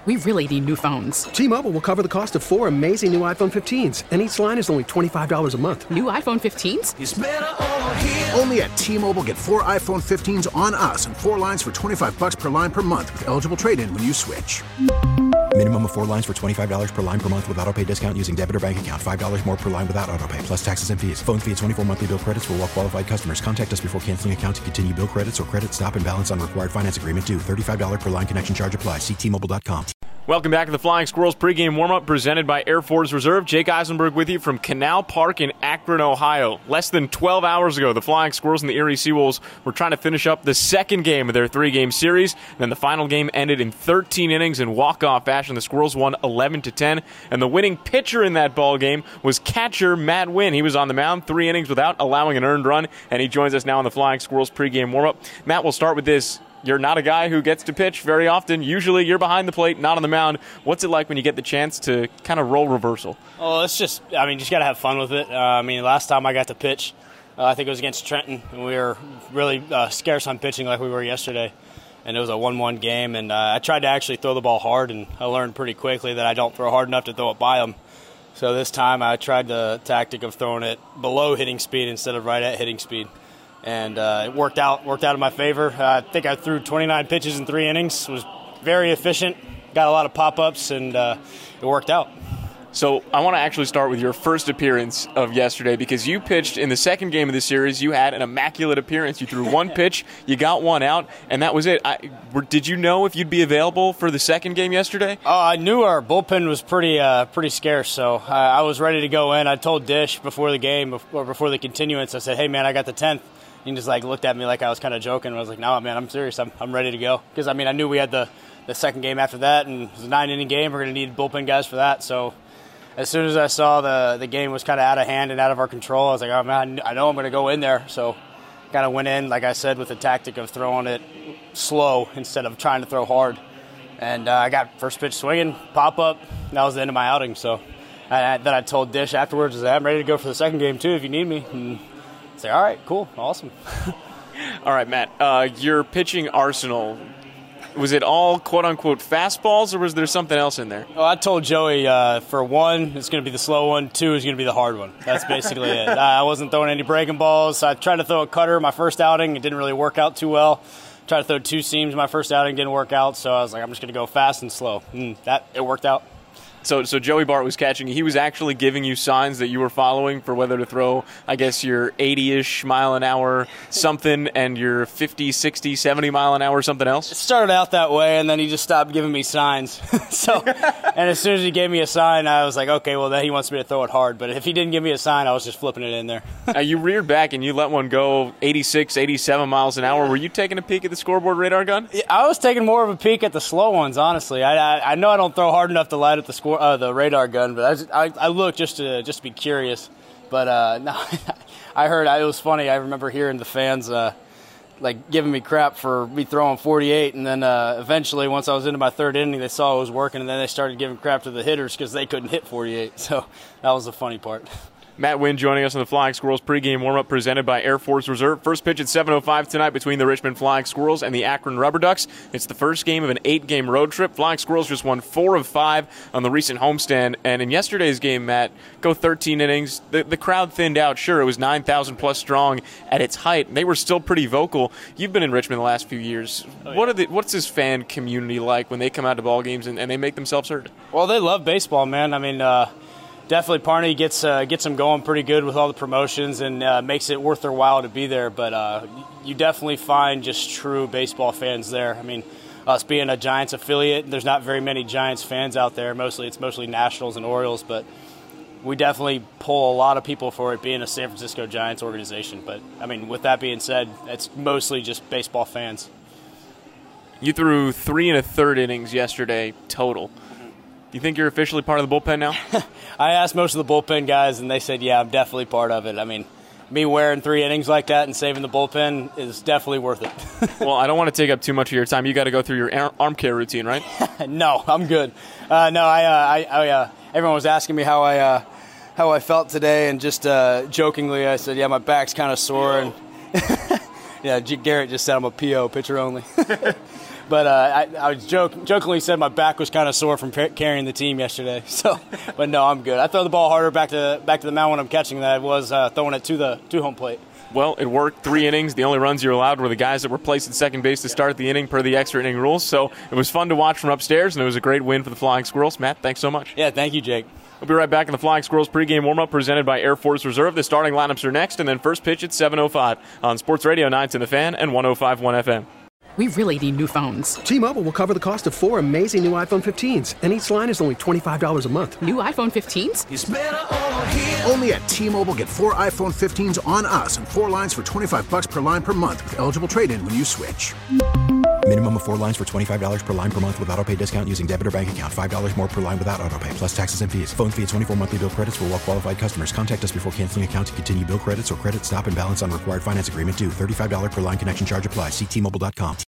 We really need new phones. T-Mobile will cover the cost of 4 amazing new iPhone 15s, and each line is only $25 a month. New iPhone 15s? It's better over here. Only at T-Mobile, get 4 iPhone 15s on us and 4 lines for $25 per line per month with eligible trade-in when you switch. Minimum of 4 lines for $25 per line per month with autopay discount using debit or bank account. $5 more per line without autopay, plus taxes and fees. Phone fee at 24 monthly bill credits for well-qualified customers. Contact us before canceling account to continue bill credits or credit stop and balance on required finance agreement due. $35 per line connection charge applies. See T-Mobile.com. Welcome back to the Flying Squirrels pregame warm-up presented by Air Force Reserve. Jake Eisenberg with you from Canal Park in Akron, Ohio. Less than 12 hours ago, the Flying Squirrels and the Erie Seawolves were trying to finish up the second game of their 3-game series. And then the final game ended in 13 innings in walk-off fashion. The Squirrels won 11-10, and the winning pitcher in that ball game was catcher Matt Wynn. He was on the mound 3 innings without allowing an earned run, and he joins us now on the Flying Squirrels pregame warm-up. Matt, we'll start with this. You're not a guy who gets to pitch very often. Usually you're behind the plate, not on the mound. What's it like when you get the chance to kind of roll reversal? Oh, it's just got to have fun with it. Last time I got to pitch, I think it was against Trenton, and we were really scarce on pitching like we were yesterday. And it was a 1-1 game, and I tried to actually throw the ball hard, and I learned pretty quickly that I don't throw hard enough to throw it by them. So this time I tried the tactic of throwing it below hitting speed instead of right at hitting speed. And it worked out in my favor. I think I threw 29 pitches in 3 innings. Was very efficient, got a lot of pop-ups, and it worked out. So I want to actually start with your first appearance of yesterday, because you pitched in the second game of the series. You had an immaculate appearance. You threw 1 pitch, you got 1 out, and that was it. Did you know if you'd be available for the second game yesterday? Oh, I knew our bullpen was pretty scarce, so I was ready to go in. I told Dish before the game, before the continuance, I said, hey, man, I got the 10th. He just looked at me like I was kind of joking. I was like, no, man, I'm serious. I'm ready to go. Because, I knew we had the second game after that, and it was a 9-inning game. We're going to need bullpen guys for that. So as soon as I saw the game was kind of out of hand and out of our control, I was like, oh, man, I know I'm going to go in there. So kind of went in, like I said, with the tactic of throwing it slow instead of trying to throw hard. And I got first pitch swinging, pop-up. That was the end of my outing. So then I told Dish afterwards, I'm ready to go for the second game, too, if you need me. And say, all right, cool, awesome. All right, Matt, your pitching arsenal, was it all quote-unquote fastballs, or was there something else in there? Well, I told Joey, for 1, it's going to be the slow one, 2 is going to be the hard one. That's basically it. I wasn't throwing any breaking balls. I tried to throw a cutter my first outing. It didn't really work out too well. Tried to throw 2 seams my first outing. Didn't work out, so I was like, I'm just going to go fast and slow. It worked out. So Joey Bart was catching you. He was actually giving you signs that you were following for whether to throw, I guess, your 80-ish mile an hour something and your 50, 60, 70 mile an hour something else? It started out that way, and then he just stopped giving me signs. And as soon as he gave me a sign, I was like, okay, well, then he wants me to throw it hard. But if he didn't give me a sign, I was just flipping it in there. You reared back and you let one go 86, 87 miles an hour. Were you taking a peek at the scoreboard radar gun? Yeah, I was taking more of a peek at the slow ones, honestly. I know I don't throw hard enough to light up the radar gun, but I look just to be curious. But no, I heard it was funny. I remember hearing the fans giving me crap for me throwing 48, and then eventually, once I was into my 3rd inning, they saw it was working, and then they started giving crap to the hitters because they couldn't hit 48. So that was the funny part. Matt Wynn joining us on the Flying Squirrels pregame warm-up presented by Air Force Reserve. First pitch at 7:05 tonight between the Richmond Flying Squirrels and the Akron Rubber Ducks. It's the first game of an 8-game road trip. Flying Squirrels just won 4 of 5 on the recent homestand. And in yesterday's game, Matt, go 13 innings. The crowd thinned out. Sure, it was 9,000 plus strong at its height. They were still pretty vocal. You've been in Richmond the last few years. Oh, yeah. What's this fan community like when they come out to ball games and they make themselves heard? Well, they love baseball, man. Definitely Parney gets them going pretty good with all the promotions and makes it worth their while to be there. But you definitely find just true baseball fans there. Us being a Giants affiliate, there's not very many Giants fans out there. It's mostly Nationals and Orioles, but we definitely pull a lot of people for it being a San Francisco Giants organization. But, with that being said, it's mostly just baseball fans. You threw 3 1/3 innings yesterday total. You think you're officially part of the bullpen now? I asked most of the bullpen guys, and they said, yeah, I'm definitely part of it. Me wearing 3 innings like that and saving the bullpen is definitely worth it. Well, I don't want to take up too much of your time. You got to go through your arm care routine, right? No, I'm good. Everyone was asking me how I felt today, and just jokingly I said, yeah, my back's kind of sore. And yeah, Garrett just said I'm a PO, pitcher only. But I was jokingly said my back was kind of sore from carrying the team yesterday. So, but no, I'm good. I throw the ball harder back to the mound when I'm catching than I was throwing it to home plate. Well, it worked. 3 innings. The only runs you were allowed were the guys that were placed at second base to start the inning per the extra inning rules. So it was fun to watch from upstairs, and it was a great win for the Flying Squirrels. Matt, thanks so much. Yeah, thank you, Jake. We'll be right back in the Flying Squirrels pregame warm-up presented by Air Force Reserve. The starting lineups are next, and then first pitch at 7:05 on Sports Radio 910 The Fan and 105.1 FM. We really need new phones. T-Mobile will cover the cost of 4 amazing new iPhone 15s, and each line is only $25 a month. New iPhone 15s? It's better over here. Only at T-Mobile, get 4 iPhone 15s on us and 4 lines for $25 per line per month with eligible trade-in when you switch. Minimum of 4 lines for $25 per line per month with autopay discount using debit or bank account. $5 more per line without autopay, plus taxes and fees. Phone fee at 24 monthly bill credits for well-qualified customers. Contact us before canceling account to continue bill credits or credit stop and balance on required finance agreement due. $35 per line connection charge applies. See T-Mobile.com.